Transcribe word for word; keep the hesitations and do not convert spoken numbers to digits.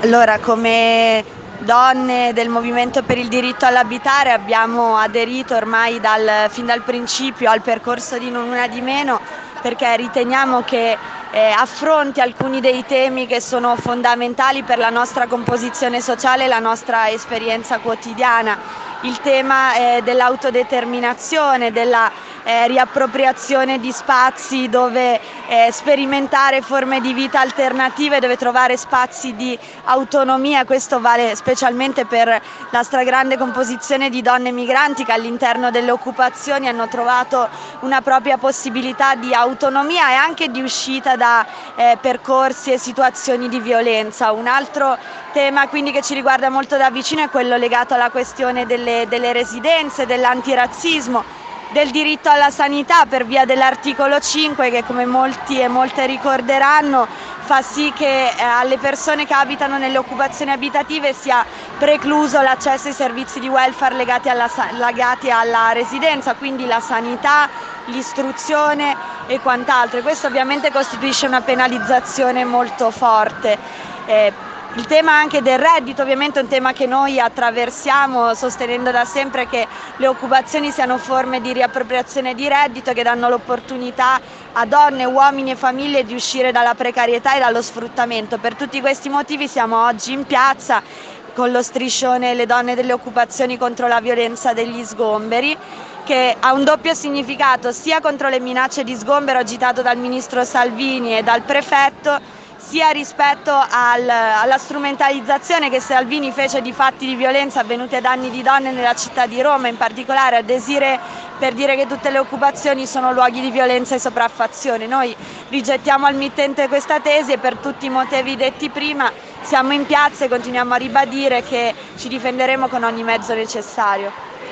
Allora, come donne del Movimento per il diritto all'abitare abbiamo aderito ormai dal, fin dal principio al percorso di Non Una di Meno, perché riteniamo che eh, affronti alcuni dei temi che sono fondamentali per la nostra composizione sociale e la nostra esperienza quotidiana. Il tema eh, dell'autodeterminazione, della eh, riappropriazione di spazi dove eh, sperimentare forme di vita alternative, dove trovare spazi di autonomia. Questo vale specialmente per la stragrande composizione di donne migranti che all'interno delle occupazioni hanno trovato una propria possibilità di autonomia e anche di uscita da eh, percorsi e situazioni di violenza. Un altro tema quindi che ci riguarda molto da vicino è quello legato alla questione delle, delle residenze, dell'antirazzismo, del diritto alla sanità per via dell'articolo cinque che, come molti e molte ricorderanno, fa sì che eh, alle persone che abitano nelle occupazioni abitative sia precluso l'accesso ai servizi di welfare legati alla, legati alla residenza, quindi la sanità, l'istruzione e quant'altro. E questo ovviamente costituisce una penalizzazione molto forte. Eh, Il tema anche del reddito ovviamente è un tema che noi attraversiamo sostenendo da sempre che le occupazioni siano forme di riappropriazione di reddito che danno l'opportunità a donne, uomini e famiglie di uscire dalla precarietà e dallo sfruttamento. Per tutti questi motivi siamo oggi in piazza con lo striscione Le donne delle occupazioni contro la violenza degli sgomberi, che ha un doppio significato sia contro le minacce di sgombero agitato dal ministro Salvini e dal prefetto, sia rispetto al, alla strumentalizzazione che Salvini fece di fatti di violenza avvenuti ai danni di donne nella città di Roma, in particolare a Desirée, per dire che tutte le occupazioni sono luoghi di violenza e sopraffazione. Noi rigettiamo al mittente questa tesi e per tutti i motivi detti prima siamo in piazza e continuiamo a ribadire che ci difenderemo con ogni mezzo necessario.